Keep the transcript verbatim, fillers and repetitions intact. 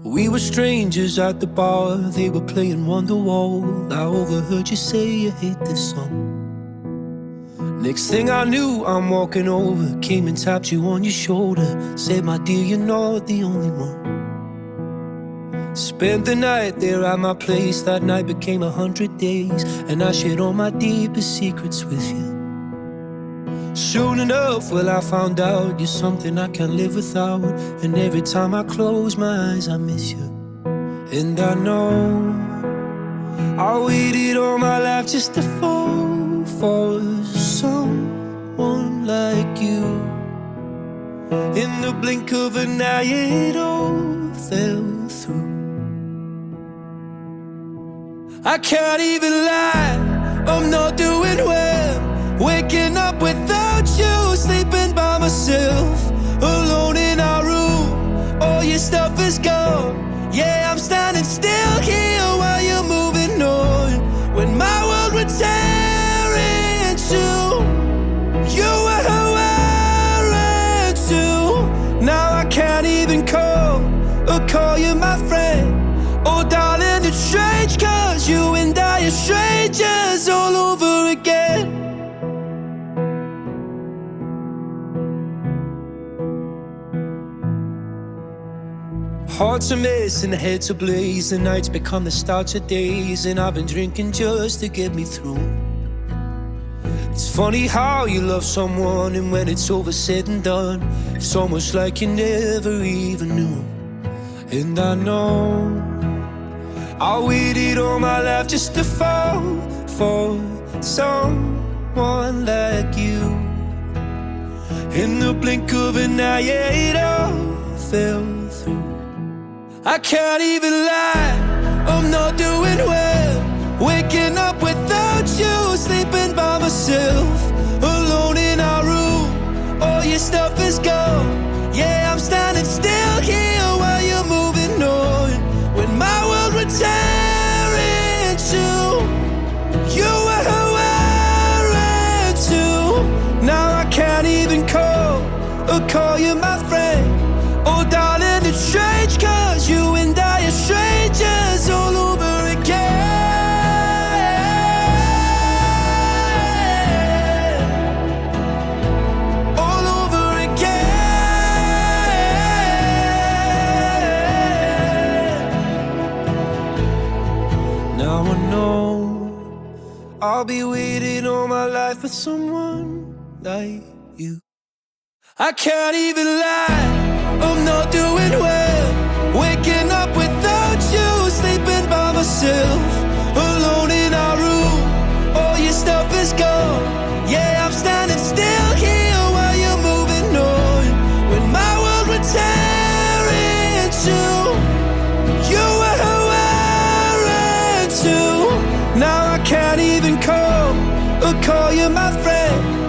We were strangers at the bar, they were playing Wonderwall. I overheard you say you hate this song. Next thing I knew, I'm walking over, came and tapped you on your shoulder, said, my dear, you're not the only one. Spent the night there at my place, that night became a hundred days, and I shared all my deepest secrets with you. Soon enough, well, I found out you're something I can't live without, and every time I close my eyes, I miss you. And I know I waited all my life just to fall for someone like you. In the blink of an eye, it all fell through. I can't even lie, I'm not doing well, waking up without you, sleeping by myself, alone in our room. All your stuff is gone. Yeah, I'm standing still here while you're moving on. When my world would tear in two, you were wearing too. Now I can't even call or call you my friend. Oh darling, it's strange, cause you and I are strangers all over again. Hearts are messing, heads are blaze, the nights become the start of days, and I've been drinking just to get me through. It's funny how you love someone, and when it's over said and done, it's almost like you never even knew. And I know I waited all my life just to fall for someone like you. In the blink of an eye, it all fell through. I can't even lie, I'm not doing well, waking up without you, sleeping by myself, alone in our room. All your stuff is gone. Yeah, I'm standing still here while you're moving on. When my world would tear in two, you were wearing too. Now I can't even call or call you my friend. Oh darling, it's strange, cause you and I are strangers all over again. All over again. Now I know I'll be waiting all my life for someone like you. I can't even lie, I'm not doing well, waking up without you, sleeping by myself, alone in our room. All your stuff is gone. Yeah, I'm standing still here while you're moving on. When my world would tear in two, you were wearing too. Now I can't even call or call you my friend.